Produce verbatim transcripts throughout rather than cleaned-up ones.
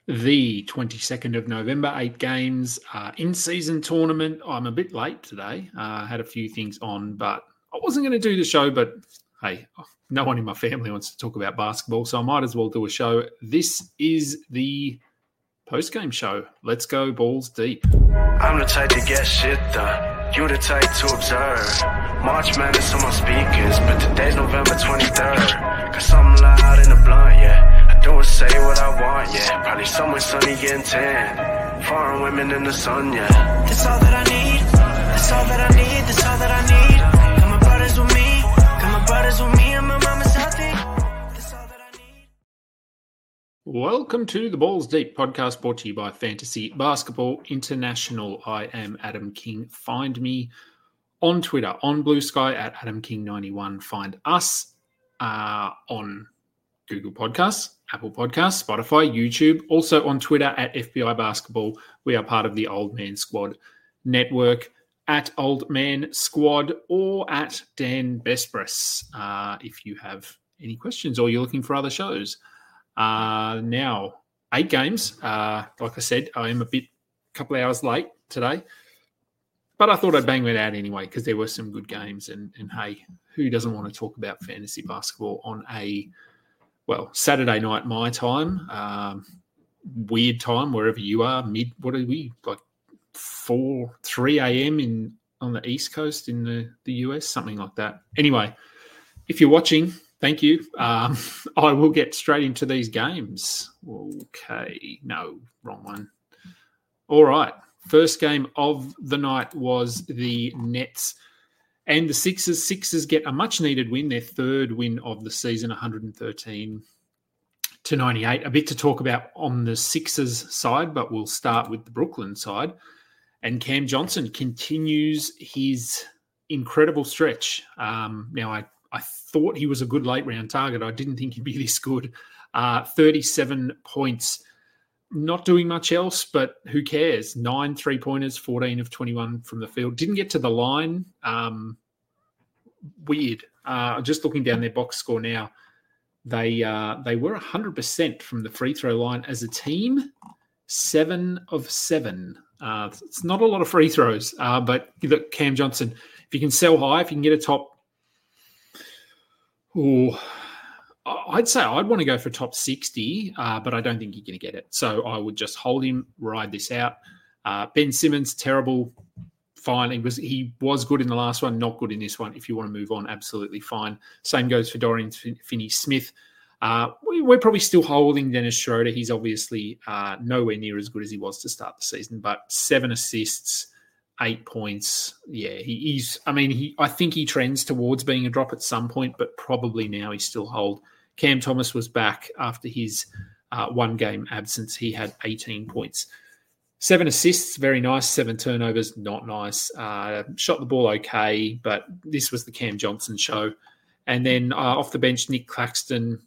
the twenty-second of November, eight games, uh, in-season tournament. I'm a bit late today. I uh, had a few things on, but I wasn't going to do the show, but hey, no one in my family wants to talk about basketball, so I might as well do a show. This is the post-game show. Let's go balls deep. I'm the type to get shit done. You the type to observe. March Madness on my speakers, but today's November twenty-third. Got something loud in the blunt, yeah. Don't say what I want, yeah. Probably somewhere sunny getting tan. Foreign women in the sun, yeah. That's all that I need. That's all that I need. That's all that I need. Got my brothers with me. Got my brothers with me and my mama's healthy. That's all that I need. Welcome to the Balls Deep podcast brought to you by Fantasy Basketball International. I am Adam King. Find me on Twitter, on Blue Sky at Adam King ninety-one. Find us uh, on Google Podcasts, Apple Podcasts, Spotify, YouTube, also on Twitter at F B I Basketball. We are part of the Old Man Squad network at Old Man Squad or at Dan Besbris uh, if you have any questions or you're looking for other shows. Uh, now, eight games. Uh, like I said, I am a bit, a couple of hours late today, but I thought I'd bang it out anyway because there were some good games. And, and hey, who doesn't want to talk about fantasy basketball on a Well, Saturday night, my time, um, weird time, wherever you are, mid, what are we, like four, three a.m. in on the East Coast in the, the U S, something like that. Anyway, if you're watching, thank you. Um, I will get straight into these games. Okay, no, wrong one. All right, first game of the night was the Nets and the Sixers. Sixers get a much-needed win, their third win of the season, one thirteen to ninety-eight. A bit to talk about on the Sixers side, but we'll start with the Brooklyn side. And Cam Johnson continues his incredible stretch. Um, now, I, I thought he was a good late-round target. I didn't think he'd be this good. Uh, thirty-seven points. Not doing much else, but who cares? Nine three-pointers, fourteen of twenty-one from the field. Didn't get to the line. Um, weird. Uh, just looking down their box score now, they uh, they were one hundred percent from the free throw line as a team. Seven of seven. Uh, it's not a lot of free throws, uh, but look, Cam Johnson, if you can sell high, if you can get a top, ooh, I'd say I'd want to go for top sixty, uh, but I don't think you're going to get it. So I would just hold him, ride this out. Uh, Ben Simmons, terrible, fine. He was he was good in the last one, not good in this one. If you want to move on, absolutely fine. Same goes for Dorian Finney-Smith. Uh, we, we're probably still holding Dennis Schroeder. He's obviously uh, nowhere near as good as he was to start the season, but seven assists, eight points. Yeah, he, he's. I mean, he. I think he trends towards being a drop at some point, but probably now he's still hold. Cam Thomas was back after his uh, one-game absence. He had eighteen points. Seven assists, very nice. Seven turnovers, not nice. Uh, shot the ball okay, but this was the Cam Johnson show. And then uh, off the bench, Nick Claxton.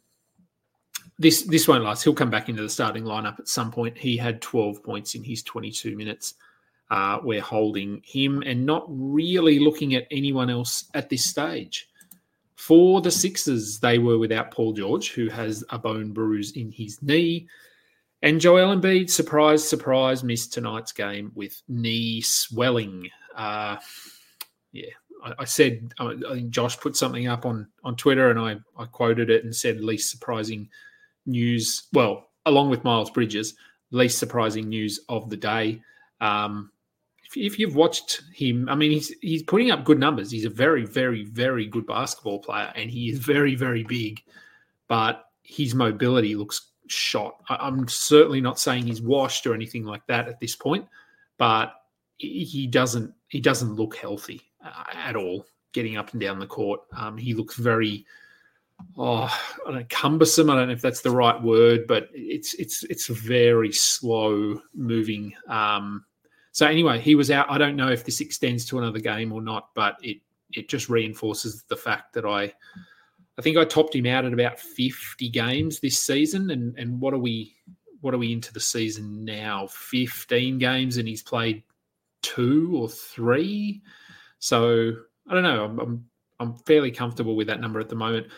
This this won't last. He'll come back into the starting lineup at some point. He had twelve points in his twenty-two minutes. Uh, we're holding him and not really looking at anyone else at this stage. For the Sixers, they were without Paul George, who has a bone bruise in his knee. And Joel Embiid, surprise, surprise, missed tonight's game with knee swelling. Uh, yeah, I, I said, I think Josh put something up on, on Twitter and I, I quoted it and said least surprising news. Well, along with Miles Bridges, least surprising news of the day. Um, if, if you've watched him, I mean, he's he's putting up good numbers. He's a very, very, very good basketball player, and he is very, very big. But his mobility looks shot. I, I'm certainly not saying he's washed or anything like that at this point, but he doesn't he doesn't look healthy uh, at all. Getting up and down the court, um, he looks very. Oh, I don't know, cumbersome. I don't know if that's the right word, but it's it's it's very slow moving. Um, so anyway, he was out. I don't know if this extends to another game or not, but it it just reinforces the fact that I I think I topped him out at about fifty games this season. And and what are we what are we into the season now? fifteen games, and he's played two or three. So I don't know. I'm I'm, I'm fairly comfortable with that number at the moment.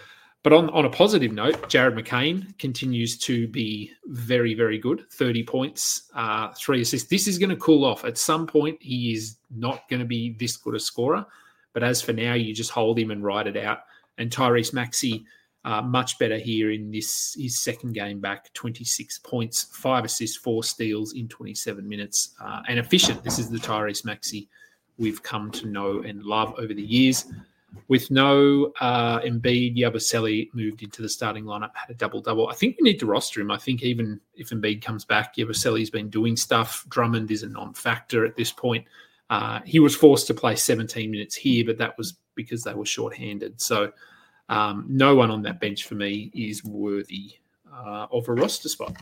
But on, on a positive note, Jared McCain continues to be very, very good. thirty points, uh, three assists. This is going to cool off. At some point, he is not going to be this good a scorer. But as for now, you just hold him and ride it out. And Tyrese Maxey, uh, much better here in this his second game back, twenty-six points, five assists, four steals in twenty-seven minutes. Uh, and efficient. This is the Tyrese Maxey we've come to know and love over the years. With no uh, Embiid, Yabusele moved into the starting lineup, had a double-double. I think we need to roster him. I think even if Embiid comes back, Yabusele's been doing stuff. Drummond is a non-factor at this point. Uh, he was forced to play seventeen minutes here, but that was because they were shorthanded. So um, no one on that bench for me is worthy uh, of a roster spot.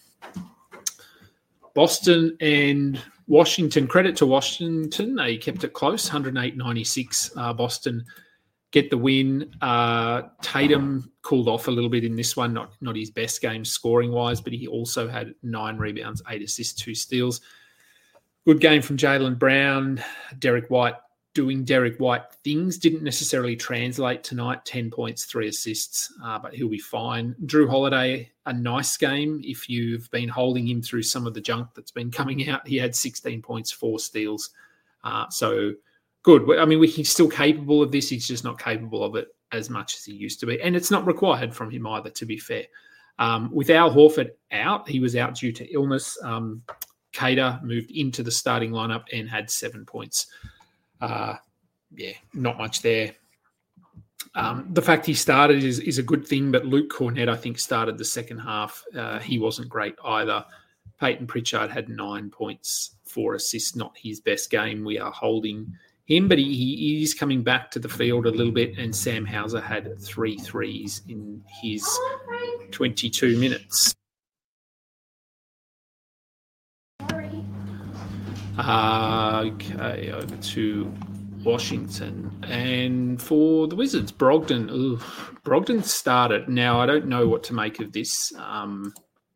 Boston and Washington, credit to Washington. They kept it close, one oh eight ninety-six. Uh, Boston get the win. Uh, Tatum cooled off a little bit in this one, not, not his best game scoring-wise, but he also had nine rebounds, eight assists, two steals. Good game from Jaylen Brown. Derek White doing Derek White things. Didn't necessarily translate tonight, ten points, three assists, uh, but he'll be fine. Drew Holiday, a nice game. If you've been holding him through some of the junk that's been coming out, he had sixteen points, four steals. Uh, so good. I mean, he's still capable of this. He's just not capable of it as much as he used to be. And it's not required from him either, to be fair. Um, with Al Horford out, he was out due to illness. Um, Cater moved into the starting lineup and had seven points. Uh, yeah, not much there. Um, the fact he started is, is a good thing, but Luke Cornett, I think, started the second half. Uh, he wasn't great either. Peyton Pritchard had nine points, four assists, not his best game. We are holding him, but he, he is coming back to the field a little bit, and Sam Hauser had three threes in his twenty-two minutes. Uh, okay, over to Washington. And for the Wizards, Brogdon. Ooh, Brogdon started. Now, I don't know what to make of this. Um,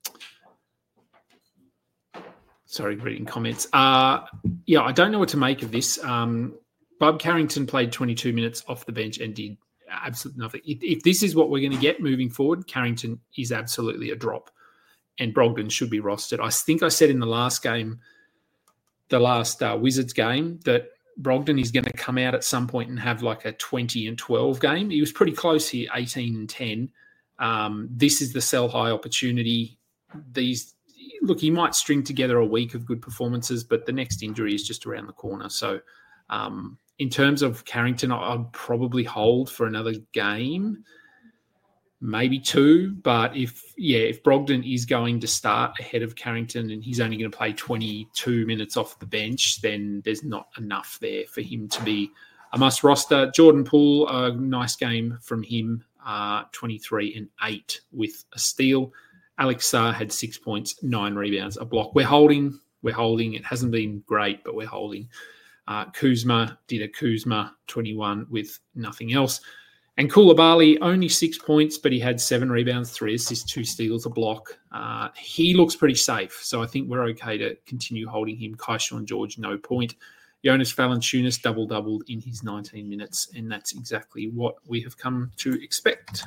sorry, reading comments. Uh, yeah, I don't know what to make of this. Um, Bob Carrington played twenty-two minutes off the bench and did absolutely nothing. If, if this is what we're going to get moving forward, Carrington is absolutely a drop. And Brogdon should be rostered. I think I said in the last game, the last uh, Wizards game, that Brogdon is going to come out at some point and have like a twenty and twelve game. He was pretty close here, eighteen and ten. Um, this is the sell high opportunity. These look, he might string together a week of good performances, but the next injury is just around the corner. So um, in terms of Carrington, I'd probably hold for another game, maybe two. But if, yeah, if Brogdon is going to start ahead of Carrington and he's only going to play twenty-two minutes off the bench, then there's not enough there for him to be a must roster. Jordan Poole, a nice game from him, uh, twenty-three and eight with a steal. Alex Sarr had six points, nine rebounds, a block. We're holding. We're holding. It hasn't been great, but we're holding. Uh, Kuzma did a Kuzma, twenty-one with nothing else. And Koulibaly, only six points, but he had seven rebounds, three assists, two steals, a block. Uh, he looks pretty safe, so I think we're okay to continue holding him. Kaishawn George, no point. Jonas Valanciunas double-doubled in his nineteen minutes, and that's exactly what we have come to expect.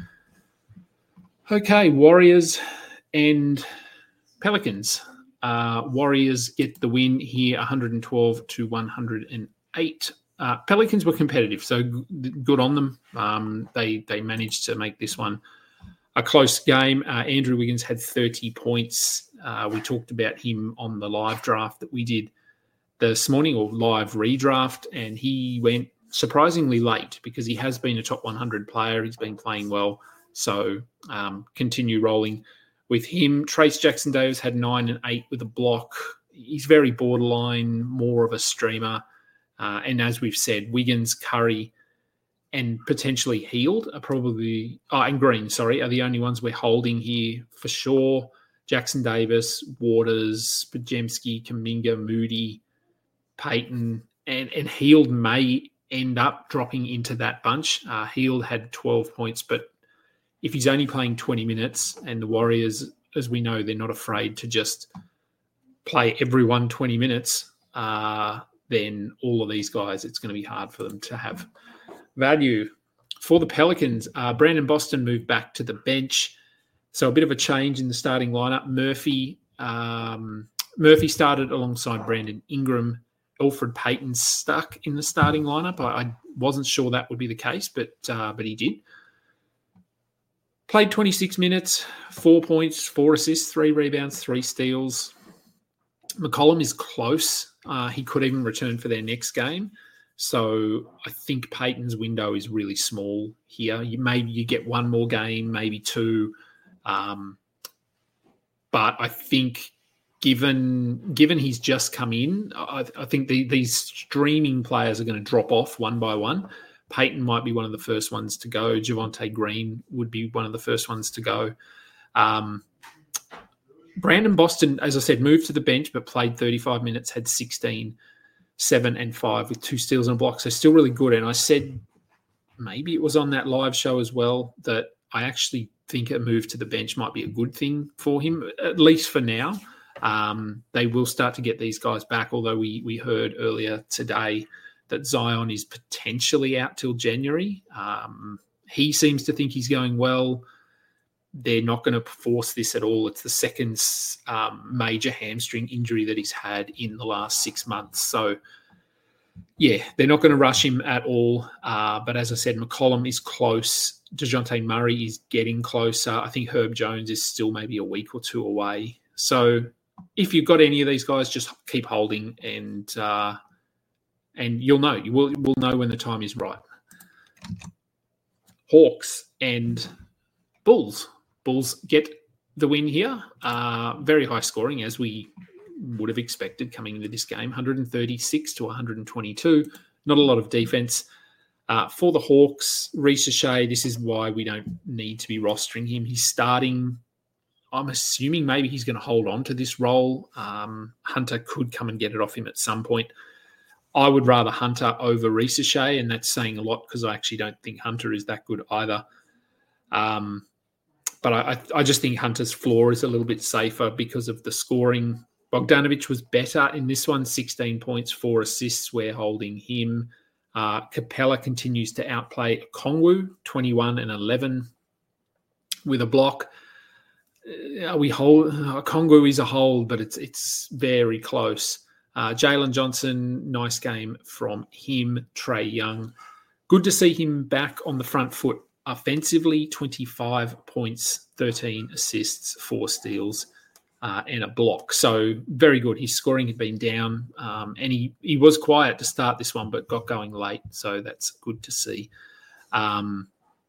Okay, Warriors and Pelicans. Uh, Warriors get the win here, one twelve to one oh eight. Uh, Pelicans were competitive, so g- good on them. Um, they they managed to make this one a close game. Uh, Andrew Wiggins had thirty points. Uh, we talked about him on the live draft that we did this morning, or live redraft, and he went surprisingly late because he has been a top one hundred player. He's been playing well, so um, continue rolling with him. Trace Jackson-Davis had nine and eight with a block. He's very borderline, more of a streamer. Uh, and as we've said, Wiggins, Curry, and potentially Heald are probably oh, – and Green, sorry, are the only ones we're holding here for sure. Jackson-Davis, Waters, Podziemski, Kuminga, Moody, Payton, and, and Heald may end up dropping into that bunch. Uh, Heald had twelve points, but if he's only playing twenty minutes, and the Warriors, as we know, they're not afraid to just play everyone twenty minutes, uh, then all of these guys, it's going to be hard for them to have value. for the Pelicans, uh, Brandon Boston moved back to the bench. So a bit of a change in the starting lineup. Murphy um, Murphy started alongside Brandon Ingram. Elfrid Payton stuck in the starting lineup. I, I wasn't sure that would be the case, but uh, but he did. Played twenty-six minutes, four points, four assists, three rebounds, three steals. McCollum is close. Uh, he could even return for their next game. So I think Payton's window is really small here. You, maybe you get one more game, maybe two. Um, but I think given given he's just come in, I, I think the, these streaming players are going to drop off one by one. Payton might be one of the first ones to go. Javonte Green would be one of the first ones to go. Um, Brandon Boston, as I said, moved to the bench but played thirty-five minutes, had sixteen, seven and five with two steals and a block. So still really good. And I said maybe it was on that live show as well that I actually think a move to the bench might be a good thing for him, at least for now. Um, they will start to get these guys back, although we we heard earlier today that Zion is potentially out till January. Um, he seems to think he's going well. They're not going to force this at all. It's the second um, major hamstring injury that he's had in the last six months. So, yeah, they're not going to rush him at all. Uh, but as I said, McCollum is close. DeJounte Murray is getting closer. I think Herb Jones is still maybe a week or two away. So if you've got any of these guys, just keep holding and uh, and you'll know. You will, will know when the time is right. Hawks and Bulls. Bulls get the win here. Uh, very high scoring, as we would have expected coming into this game. one thirty-six to one twenty-two. Not a lot of defense. Uh, for the Hawks, Risa Shea, this is why we don't need to be rostering him. He's starting. I'm assuming maybe he's going to hold on to this role. Um, Hunter could come and get it off him at some point. I would rather Hunter over Risa Shea, and that's saying a lot because I actually don't think Hunter is that good either. Um, but I, I just think Hunter's floor is a little bit safer because of the scoring. Bogdanovic was better in this one, sixteen points, four assists. We're holding him. Uh, Capella continues to outplay Kongwu, twenty-one and eleven with a block. Uh, we hold uh, Kongwu is a hold, but it's it's very close. Uh, Jalen Johnson, nice game from him. Trae Young, good to see him back on the front foot offensively. twenty-five points, thirteen assists, four steals, uh, and a block. So very good. His scoring had been down, um, and he, he was quiet to start this one, but got going late. So that's good to see. Um,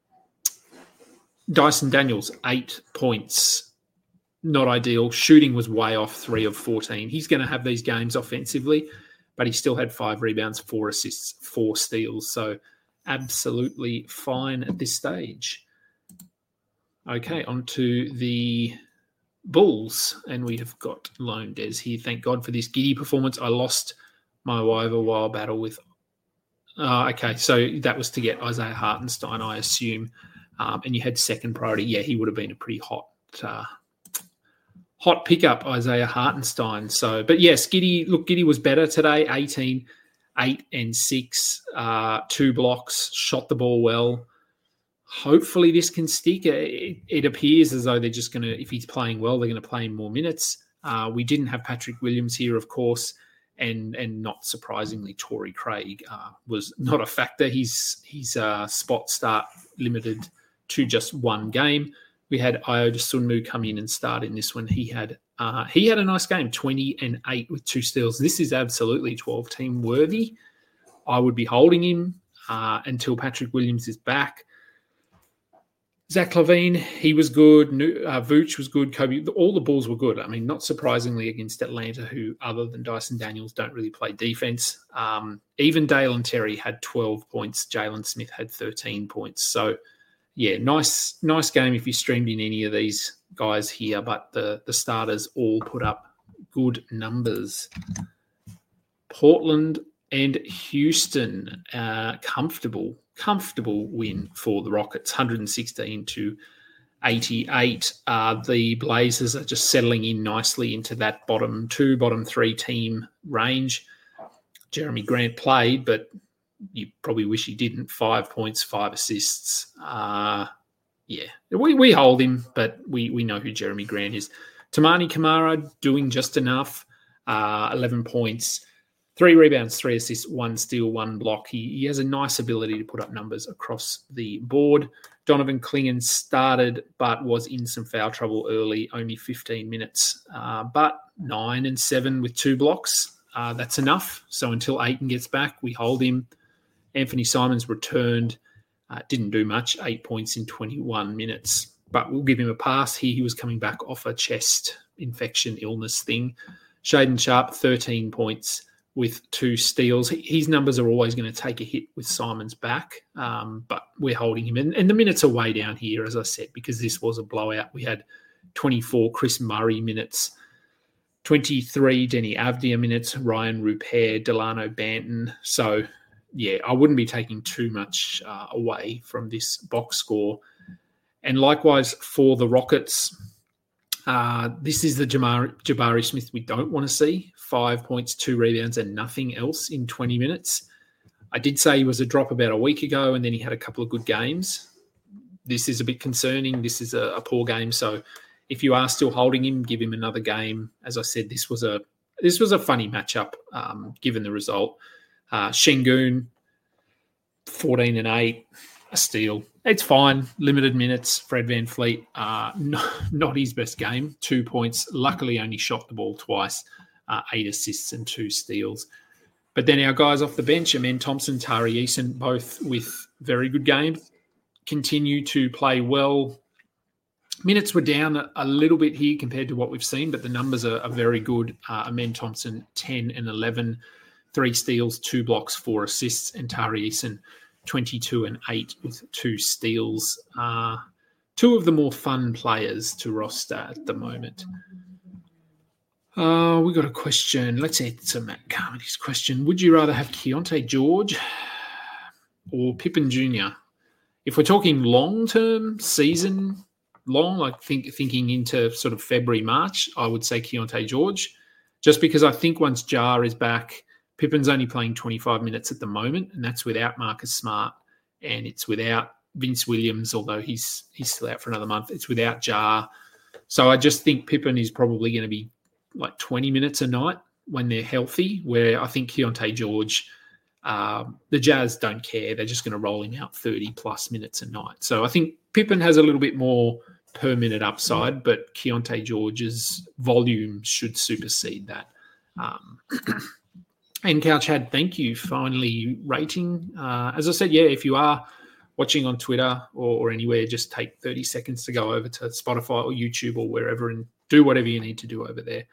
Dyson Daniels, eight points. Not ideal. Shooting was way off, three of fourteen. He's going to have these games offensively, but he still had five rebounds, four assists, four steals. So absolutely fine at this stage. Okay, on to the Bulls, and we have got Lone Des here. Thank God for this giddy performance. I lost my waiver wire battle with... Uh, okay, so that was to get Isaiah Hartenstein, I assume. Um, and you had second priority. Yeah, he would have been a pretty hot... Uh, Hot pickup, Isaiah Hartenstein. So, but yes, Giddy, look, Giddy was better today, eighteen, eight and six, uh, two blocks, shot the ball well. Hopefully this can stick. It, it appears as though they're just going to, if he's playing well, they're going to play him more minutes. Uh, we didn't have Patrick Williams here, of course, and and not surprisingly, Torrey Craig uh, was not a factor. His, his uh, spot start limited to just one game. We had Iota Sunmu come in and start in this one. He had uh, he had a nice game, twenty and eight with two steals. This is absolutely twelve-team worthy. I would be holding him uh, until Patrick Williams is back. Zach LaVine, he was good. Uh, Vooch was good. Kobe, all the Bulls were good. I mean, not surprisingly against Atlanta, who other than Dyson Daniels don't really play defense. Um, even Dalen Terry had twelve points. Jalen Smith had thirteen points. So, yeah, nice nice game if you streamed in any of these guys here, but the, the starters all put up good numbers. Portland and Houston, uh, comfortable, comfortable win for the Rockets, one sixteen to eighty-eight. Uh, the Blazers are just settling in nicely into that bottom two, bottom three team range. Jeremy Grant played, but you probably wish he didn't. Five points, five assists. Uh, yeah, we, we hold him, but we, we know who Jeremy Grant is. Tamani Kamara doing just enough, uh, eleven points, three rebounds, three assists, one steal, one block. He, he has a nice ability to put up numbers across the board. Donovan Clingan started but was in some foul trouble early, only fifteen minutes, uh, but nine and seven with two blocks. Uh, that's enough. So until Ayton gets back, we hold him. Anthony Simons returned, uh, didn't do much, eight points in twenty-one minutes. But we'll give him a pass. He, he was coming back off a chest infection illness thing. Shaden Sharp, thirteen points with two steals. His numbers are always going to take a hit with Simons back, um, but we're holding him. And, and the minutes are way down here, as I said, because this was a blowout. We had twenty-four Chris Murray minutes, twenty-three Denny Avdia minutes, Ryan Rupert, Delano Banton. So, yeah, I wouldn't be taking too much uh, away from this box score. And likewise for the Rockets, uh, this is the Jamar, Jabari Smith we don't want to see. Five points, two rebounds, and nothing else in twenty minutes. I did say he was a drop about a week ago, and then he had a couple of good games. This is a bit concerning. This is a, a poor game. So if you are still holding him, give him another game. As I said, this was a this was a funny matchup um, given the result. Uh, Şengün, fourteen and eight, a steal. It's fine. Limited minutes. Fred VanVleet, uh, not, not his best game. Two points. Luckily, only shot the ball twice. Uh, eight assists and two steals. But then our guys off the bench, Amen Thompson, Tari Eason, both with very good games, continue to play well. Minutes were down a, a little bit here compared to what we've seen, but the numbers are, are very good. Uh, Amen Thompson, ten and eleven, three steals, two blocks, four assists, and Tari Eason, twenty-two and eight with two steals. Uh, two of the more fun players to roster at the moment. Uh, we got a question. Let's answer Matt Carmody's question. Would you rather have Keontae George or Pippen Junior? If we're talking long-term, season long, like think, thinking into sort of February, March, I would say Keontae George, just because I think once Jar is back, Pippen's only playing twenty-five minutes at the moment, and that's without Marcus Smart, and it's without Vince Williams, although he's he's still out for another month. It's without Jar. So I just think Pippen is probably going to be like twenty minutes a night when they're healthy, where I think Keontae George, uh, the Jazz don't care. They're just going to roll him out thirty-plus minutes a night. So I think Pippen has a little bit more per minute upside, but Keontae George's volume should supersede that. Um, and Couch had, thank you, finally rating. Uh, as I said, yeah, if you are watching on Twitter or, or anywhere, just take thirty seconds to go over to Spotify or YouTube or wherever and do whatever you need to do over there.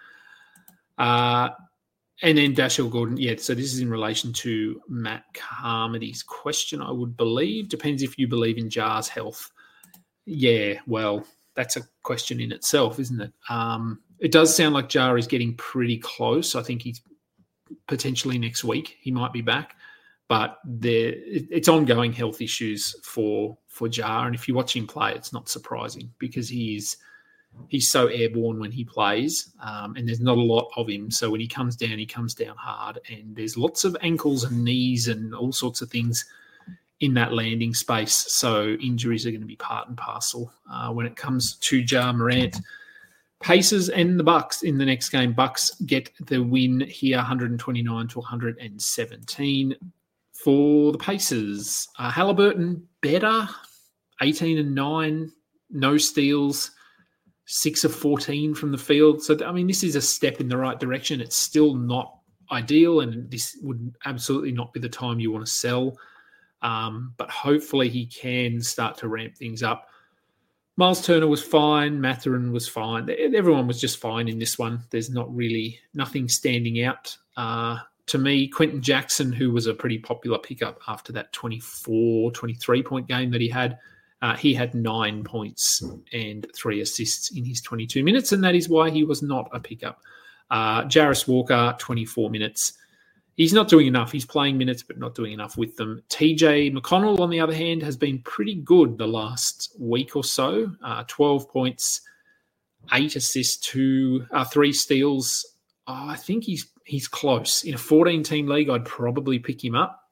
Uh, and then Dashel Gordon, yeah, so this is in relation to Matt Carmody's question, I would believe. Depends if you believe in Jar's health. Yeah, well, that's a question in itself, isn't it? Um, it does sound like Jar is getting pretty close. I think he's potentially next week he might be back. But there, it's ongoing health issues for for Jar. And if you watch him play, it's not surprising because he's he's so airborne when he plays, um, and there's not a lot of him. So when he comes down, he comes down hard. And there's lots of ankles and knees and all sorts of things in that landing space. So injuries are going to be part and parcel uh, when it comes to Ja Morant. Pacers and the Bucks in the next game. Bucks get the win here, one twenty-nine to one seventeen. For the Pacers, uh, Halliburton better, eighteen and nine, no steals, six of fourteen from the field. So, I mean, this is a step in the right direction. It's still not ideal, and this would absolutely not be the time you want to sell. Um, but hopefully he can start to ramp things up. Miles Turner was fine. Mathurin was fine. Everyone was just fine in this one. There's not really nothing standing out. Uh, To me, Quentin Jackson, who was a pretty popular pickup after that twenty-four, twenty-three point game that he had, uh, he had nine points and three assists in his twenty-two minutes, and that is why he was not a pickup. Uh, Jarris Walker, twenty-four minutes. He's not doing enough. He's playing minutes, but not doing enough with them. T J McConnell, on the other hand, has been pretty good the last week or so. Uh, twelve points, eight assists, two, uh, three steals. Oh, I think he's he's close. In a fourteen-team league, I'd probably pick him up.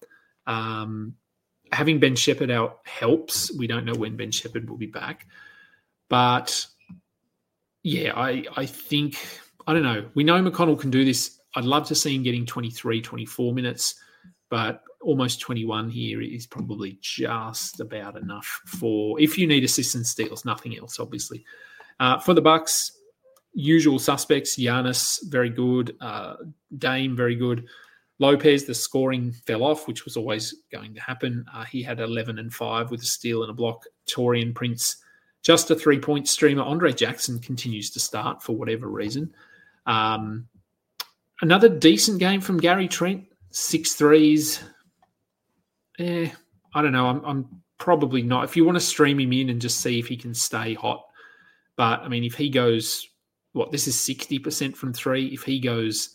Um, having Ben Shepherd out helps. We don't know when Ben Shepherd will be back. But, yeah, I, I think, I don't know. We know McConnell can do this. I'd love to see him getting twenty-three, twenty-four minutes, but almost twenty-one here is probably just about enough for, if you need assists and steals, nothing else, obviously. Uh, for the Bucks, usual suspects, Giannis, very good. Uh, Dame, very good. Lopez, the scoring fell off, which was always going to happen. Uh, he had eleven and five with a steal and a block. Torian Prince, just a three-point streamer. Andre Jackson continues to start for whatever reason. Um, another decent game from Gary Trent, six threes. Eh, I don't know. I'm, I'm probably not. If you want to stream him in and just see if he can stay hot. But, I mean, if he goes, what, this is sixty percent from three. If he goes,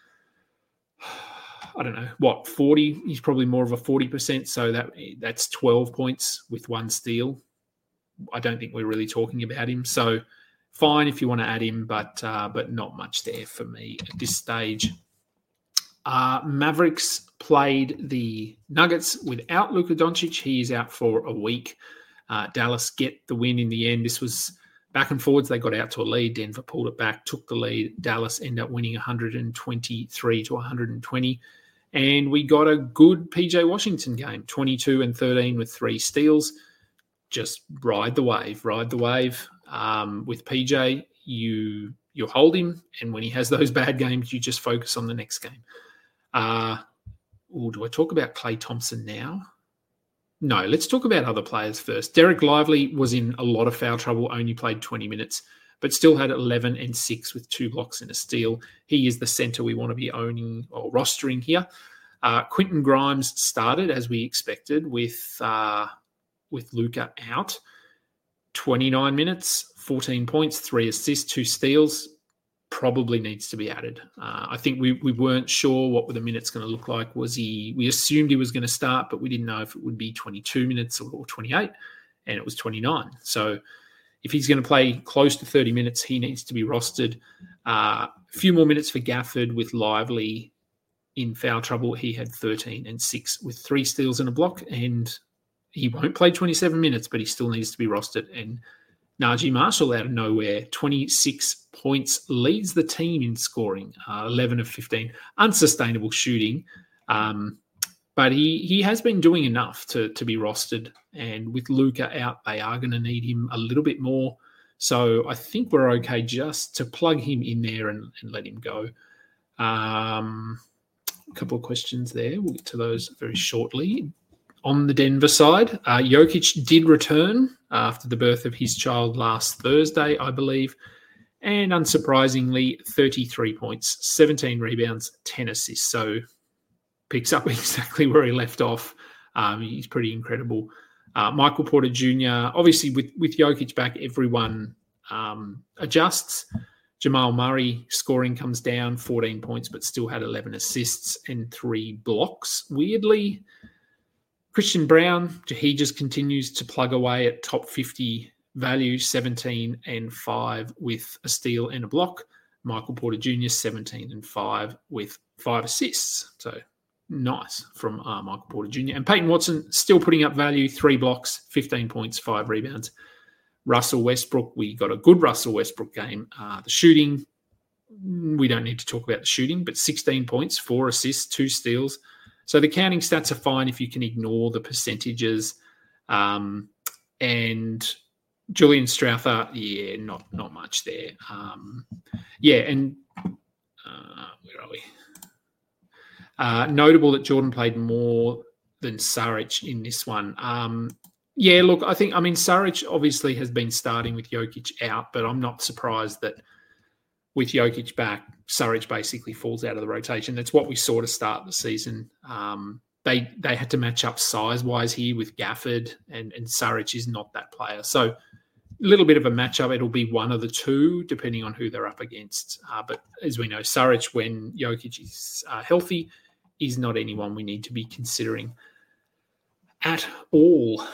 I don't know, what, forty? He's probably more of a forty percent. So that that's twelve points with one steal. I don't think we're really talking about him. So fine if you want to add him, but uh, but not much there for me at this stage. Uh, Mavericks played the Nuggets without Luka Doncic. He is out for a week. Uh, Dallas get the win in the end. This was back and forwards. They got out to a lead. Denver pulled it back, took the lead. Dallas ended up winning one twenty-three to one twenty. And we got a good P J Washington game, twenty-two and thirteen with three steals. Just ride the wave, ride the wave. Um, with P J, you you hold him, and when he has those bad games, you just focus on the next game. Uh, ooh, do I talk about Klay Thompson now? No, let's talk about other players first. Derek Lively was in a lot of foul trouble, only played twenty minutes, but still had eleven and six with two blocks and a steal. He is the center we want to be owning or rostering here. Uh, Quentin Grimes started, as we expected, with uh, with Luka out. twenty-nine minutes, fourteen points, three assists, two steals. Probably needs to be added. Uh, I think we we weren't sure what were the minutes going to look like. Was he? We assumed he was going to start, but we didn't know if it would be twenty-two minutes or, or twenty-eight, and it was twenty-nine. So if he's going to play close to thirty minutes, he needs to be rostered. Uh, a few more minutes for Gafford with Lively in foul trouble. He had thirteen and six with three steals and a block, and he won't play twenty-seven minutes, but he still needs to be rostered. And Najee Marshall out of nowhere, twenty-six points, leads the team in scoring, uh, eleven of fifteen. Unsustainable shooting, um, but he he has been doing enough to, to be rostered. And with Luka out, they are going to need him a little bit more. So I think we're okay just to plug him in there and, and let him go. Um, a couple of questions there. We'll get to those very shortly. On the Denver side, uh, Jokic did return after the birth of his child last Thursday, I believe. And unsurprisingly, thirty-three points, seventeen rebounds, ten assists. So picks up exactly where he left off. Um, he's pretty incredible. Uh, Michael Porter Junior, obviously with, with Jokic back, everyone um, adjusts. Jamal Murray scoring comes down, fourteen points, but still had eleven assists and three blocks. Weirdly, Christian Brown, he just continues to plug away at top fifty value, seventeen and five with a steal and a block. Michael Porter Junior, seventeen and five with five assists. So nice from uh, Michael Porter Junior And Peyton Watson still putting up value, three blocks, fifteen points, five rebounds. Russell Westbrook, we got a good Russell Westbrook game. Uh, the shooting, we don't need to talk about the shooting, but sixteen points, four assists, two steals. So the counting stats are fine if you can ignore the percentages. Um, and Julian Strouthar, yeah, not not much there. Um, yeah, and uh, where are we? Uh, notable that Jordan played more than Saric in this one. Um, yeah, look, I think, I mean, Saric obviously has been starting with Jokic out, but I'm not surprised that with Jokic back, Saric basically falls out of the rotation. That's what we saw to start the season. Um, they they had to match up size-wise here with Gafford, and, and Saric is not that player. So a little bit of a matchup. It'll be one of the two, depending on who they're up against. Uh, but as we know, Saric, when Jokic is uh, healthy, is not anyone we need to be considering at all.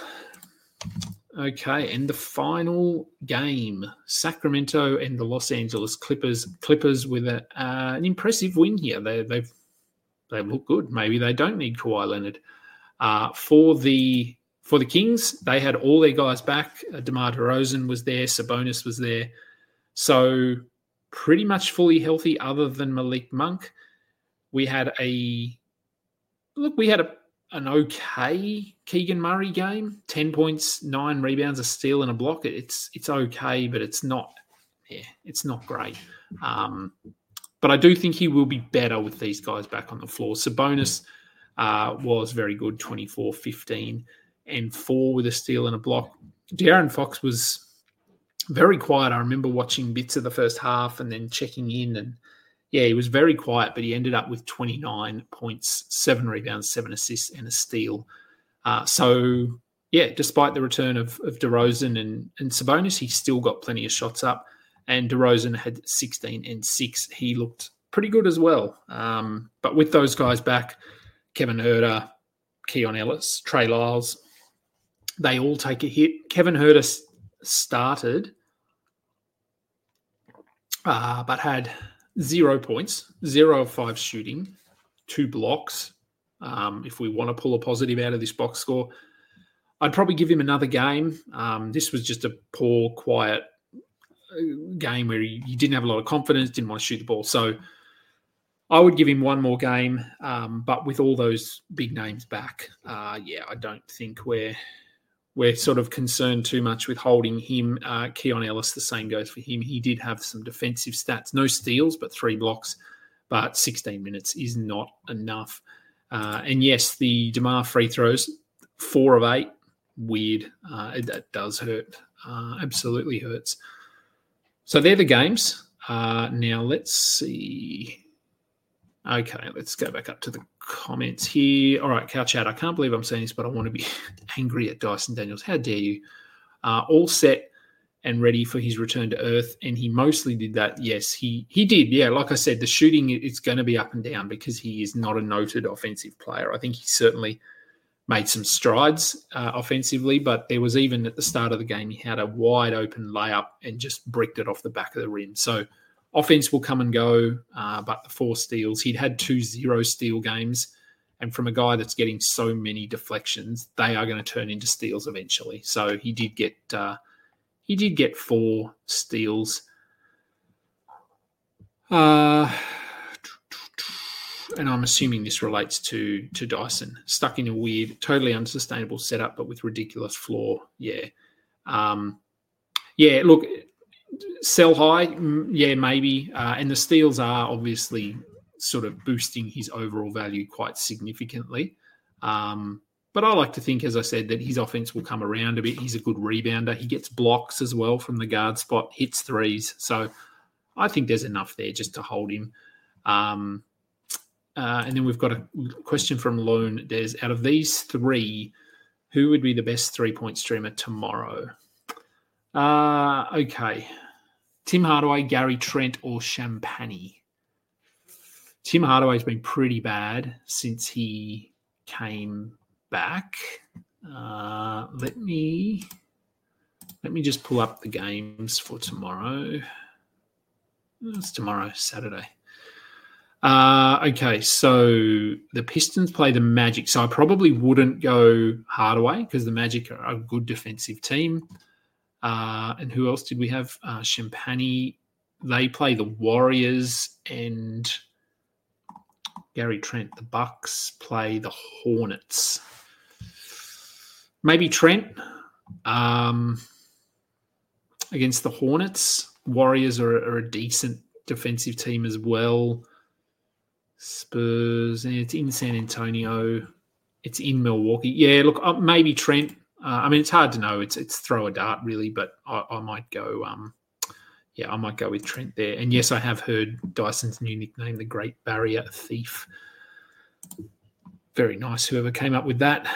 Okay, and the final game, Sacramento and the Los Angeles Clippers. Clippers with a, uh, an impressive win here. They, they've they look good. Maybe they don't need Kawhi Leonard. Uh, for the for the Kings, they had all their guys back. Uh, DeMar DeRozan was there. Sabonis was there. So pretty much fully healthy other than Malik Monk. We had a look, we had a an okay Keegan Murray game. ten points, nine rebounds, a steal and a block. It's it's okay, but it's not yeah, it's not great. Um, but I do think he will be better with these guys back on the floor. Sabonis uh, was very good, twenty-four, fifteen, and four with a steal and a block. De'Aaron Fox was very quiet. I remember watching bits of the first half and then checking in, and yeah, he was very quiet, but he ended up with twenty-nine points, seven rebounds, seven assists, and a steal. Uh, so, yeah, despite the return of, of DeRozan and, and Sabonis, he still got plenty of shots up. And DeRozan had sixteen and six. He looked pretty good as well. Um, but with those guys back, Kevin Huerter, Keon Ellis, Trey Lyles, they all take a hit. Kevin Huerter started, uh, but had zero points, zero of five shooting, two blocks. Um, if we want to pull a positive out of this box score, I'd probably give him another game. Um, this was just a poor, quiet game where he, he didn't have a lot of confidence, didn't want to shoot the ball. So I would give him one more game. Um, but with all those big names back, uh, yeah, I don't think we're we're sort of concerned too much with holding him. Uh, Keon Ellis, the same goes for him. He did have some defensive stats, no steals, but three blocks. But sixteen minutes is not enough. Uh, and yes, the DeMar free throws, four of eight, weird. Uh, it, that does hurt. Uh, absolutely hurts. So they're the games. Uh, now let's see. Okay, let's go back up to the comments here. All right, Cow Chat, I can't believe I'm saying this, but I want to be angry at Dyson Daniels. How dare you? Uh, all set and ready for his return to earth, and he mostly did that. Yes, he he did. Yeah, like I said, the shooting is going to be up and down because he is not a noted offensive player. I think he certainly made some strides uh, offensively, but there was even at the start of the game, he had a wide open layup and just bricked it off the back of the rim. So offense will come and go, uh, but the four steals, he'd had two zero steal games. And from a guy that's getting so many deflections, they are going to turn into steals eventually. So he did get uh, he did get four steals. Uh, and I'm assuming this relates to to Dyson. Stuck in a weird, totally unsustainable setup, but with ridiculous floor. Yeah. Um, yeah, look, sell high, yeah, maybe. Uh, and the steals are obviously sort of boosting his overall value quite significantly. Um, but I like to think, as I said, that his offense will come around a bit. He's a good rebounder. He gets blocks as well from the guard spot, hits threes. So I think there's enough there just to hold him. Um, uh, and then we've got a question from Lone. There's out of these three, who would be the best three-point streamer tomorrow? Uh, okay. Tim Hardaway, Gary Trent, or Champagny? Tim Hardaway's been pretty bad since he came back. Uh, let me let me just pull up the games for tomorrow. It's tomorrow, Saturday. Uh, okay, so the Pistons play the Magic. So I probably wouldn't go Hardaway because the Magic are a good defensive team. Uh, and who else did we have? Uh, Champagny. They play the Warriors, and Gary Trent, the Bucks, play the Hornets. Maybe Trent um, against the Hornets. Warriors are, are a decent defensive team as well. Spurs, and it's in San Antonio. It's in Milwaukee. Yeah, look, uh, maybe Trent. Uh, I mean, it's hard to know. It's it's throw a dart, really, but I, I might go. Um, yeah, I might go with Trent there. And yes, I have heard Dyson's new nickname, the Great Barrier Thief. Very nice, whoever came up with that.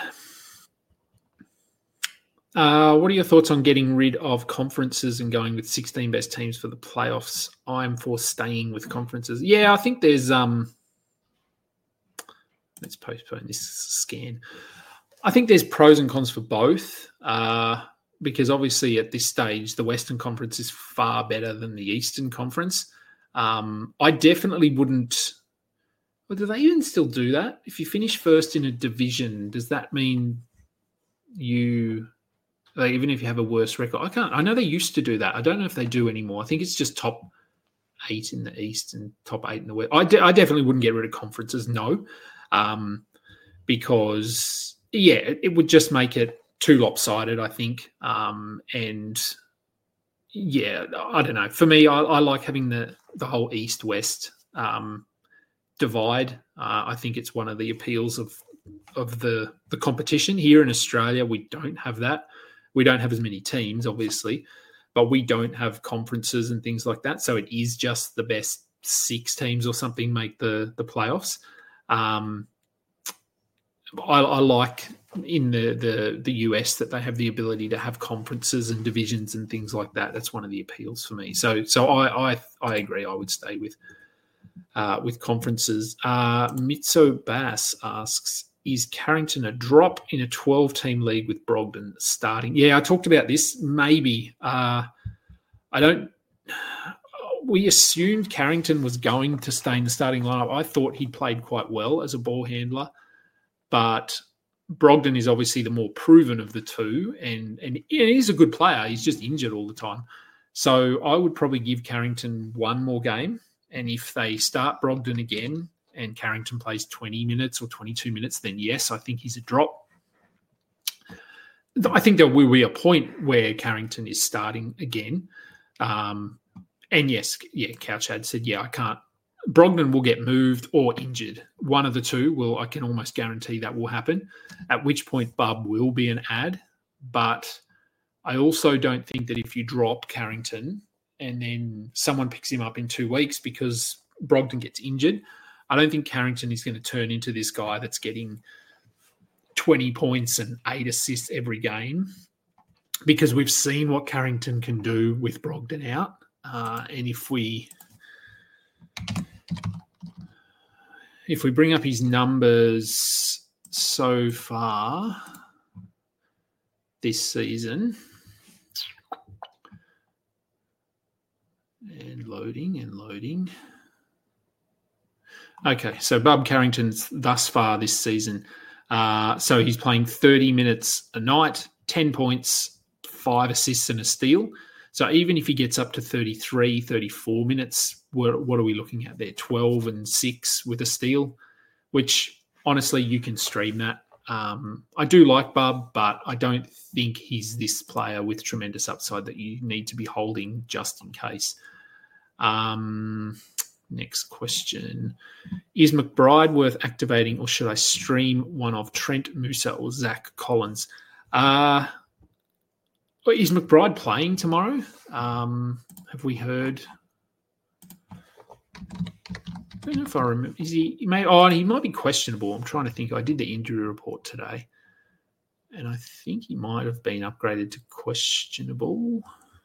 Uh, what are your thoughts on getting rid of conferences and going with sixteen best teams for the playoffs? I'm for staying with conferences. Yeah, I think there's... Um, let's postpone this scan. I think there's pros and cons for both uh, because obviously at this stage, the Western Conference is far better than the Eastern Conference. Um, I definitely wouldn't Or do they even still do that? If you finish first in a division, does that mean you, like, even if you have a worse record? I can't. I know they used to do that. I don't know if they do anymore. I think it's just top eight in the East and top eight in the West. I, de- I definitely wouldn't get rid of conferences, no, um, because, yeah, it, it would just make it too lopsided, I think. Um, and, yeah, I don't know. For me, I, I like having the, the whole East-West um divide. Uh, I think it's one of the appeals of of the the competition here in Australia. We don't have that. We don't have as many teams, obviously, but we don't have conferences and things like that. So it is just the best six teams or something make the the playoffs. Um, I, I like in the, the the U S that they have the ability to have conferences and divisions and things like that. That's one of the appeals for me. So so I I, I agree. I would stay with. Uh, with conferences. Uh, Mitso Bass asks, is Carrington a drop in a twelve-team league with Brogdon starting? Yeah, I talked about this. Maybe. Uh, I don't... We assumed Carrington was going to stay in the starting lineup. I thought he played quite well as a ball handler, but Brogdon is obviously the more proven of the two, and, and he's a good player. He's just injured all the time. So I would probably give Carrington one more game. And if they start Brogdon again and Carrington plays twenty minutes or twenty-two minutes, then yes, I think he's a drop. I think there will be a point where Carrington is starting again. Um, and yes, yeah, Couchad said, yeah, I can't. Brogdon will get moved or injured. One of the two will, I can almost guarantee that will happen, at which point Bub will be an ad. But I also don't think that if you drop Carrington and then someone picks him up in two weeks because Brogdon gets injured, I don't think Carrington is going to turn into this guy that's getting twenty points and eight assists every game, because we've seen what Carrington can do with Brogdon out. Uh, and if we if we bring up his numbers so far this season, and loading and loading. Okay, so Bub Carrington's thus far this season. Uh, so he's playing thirty minutes a night, ten points, five assists and a steal. So even if he gets up to thirty-three, thirty-four minutes, what, what are we looking at there? twelve and six with a steal, which honestly you can stream that. Um, I do like Bub, but I don't think he's this player with tremendous upside that you need to be holding just in case. Um, next question. Is McBride worth activating, or should I stream one of Trent Musa or Zach Collins? Uh, is McBride playing tomorrow? Um, have we heard? I don't know if I remember. Is he, he may, oh, he might be questionable. I'm trying to think. I did the injury report today, and I think he might have been upgraded to questionable.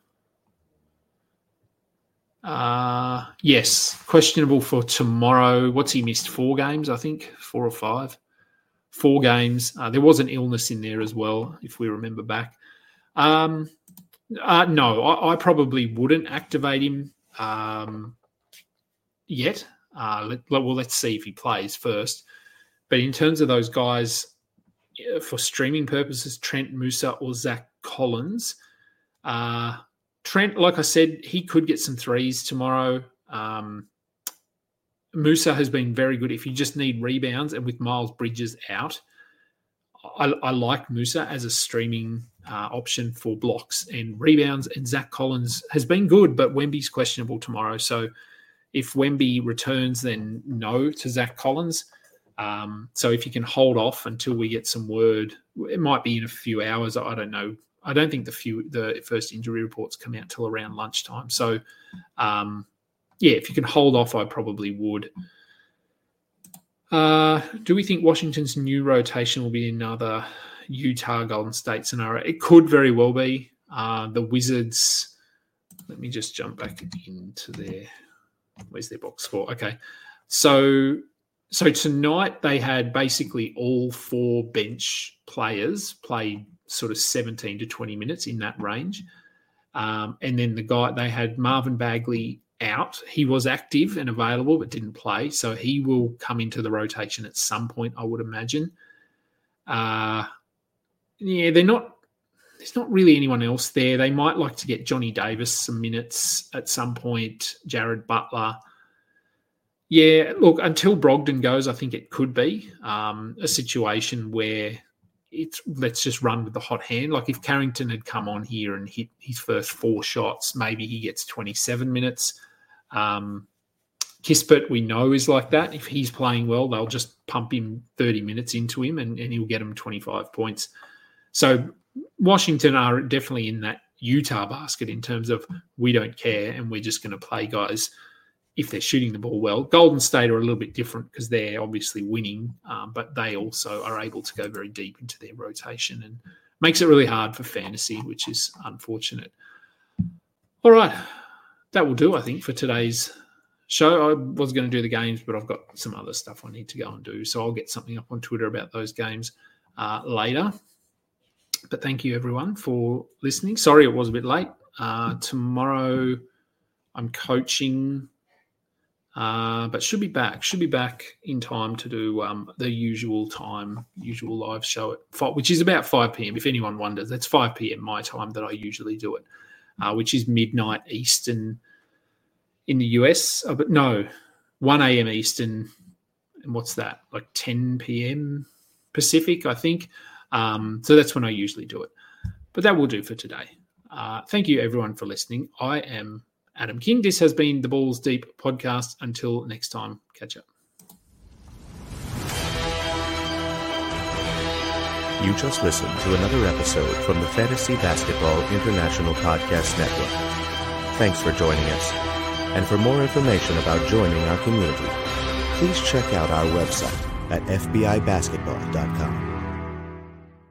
Uh, yes, questionable for tomorrow. What's he missed? Four games, I think, four or five. Four games. Uh, there was an illness in there as well, if we remember back. Um, uh, no, I, I probably wouldn't activate him um, yet. Uh, let, well, let's see if he plays first. But in terms of those guys, for streaming purposes, Trent Musa or Zach Collins, uh, Trent, like I said, he could get some threes tomorrow. Um, Musa has been very good if you just need rebounds, and with Miles Bridges out, I, I like Musa as a streaming uh, option for blocks and rebounds, and Zach Collins has been good, but Wemby's questionable tomorrow. So if Wemby returns, then no to Zach Collins. Um, so if you can hold off until we get some word, it might be in a few hours. I don't know. I don't think the few the first injury reports come out till around lunchtime. So, um, yeah, if you can hold off, I probably would. Uh, do we think Washington's new rotation will be another Utah Golden State scenario? It could very well be. Uh, the Wizards, let me just jump back into their, where's their box score? Okay. So, so tonight they had basically all four bench players play sort of seventeen to twenty minutes in that range. Um, and then the guy, they had Marvin Bagley out. He was active and available but didn't play, so he will come into the rotation at some point, I would imagine. Uh, yeah, they're not. There's not really anyone else there. They might like to get Johnny Davis some minutes at some point, Jared Butler. Yeah, look, until Brogdon goes, I think it could be um, a situation where it's let's just run with the hot hand. Like if Carrington had come on here and hit his first four shots, maybe he gets twenty-seven minutes. Um, Kispert, we know, is like that. If he's playing well, they'll just pump him thirty minutes into him and, and he'll get him twenty-five points. So Washington are definitely in that Utah basket in terms of we don't care and we're just going to play guys if they're shooting the ball well. Golden State are a little bit different because they're obviously winning, um, but they also are able to go very deep into their rotation and makes it really hard for fantasy, which is unfortunate. All right, that will do, I think, for today's show. I was going to do the games, but I've got some other stuff I need to go and do, so I'll get something up on Twitter about those games uh, later. But thank you, everyone, for listening. Sorry it was a bit late. Uh, tomorrow I'm coaching, uh, but should be back. Should be back in time to do um, the usual time, usual live show, at five, which is about five p.m. If anyone wonders, that's five p.m. my time that I usually do it, uh, which is midnight Eastern in the U S. Oh, but no, one a.m. Eastern. And what's that? Like ten p.m. Pacific, I think. Um, so that's when I usually do it. But that will do for today. Uh, thank you, everyone, for listening. I am Adam King. This has been the Balls Deep podcast. Until next time, catch up. You just listened to another episode from the Fantasy Basketball International Podcast Network. Thanks for joining us. And for more information about joining our community, please check out our website at f b i basketball dot com.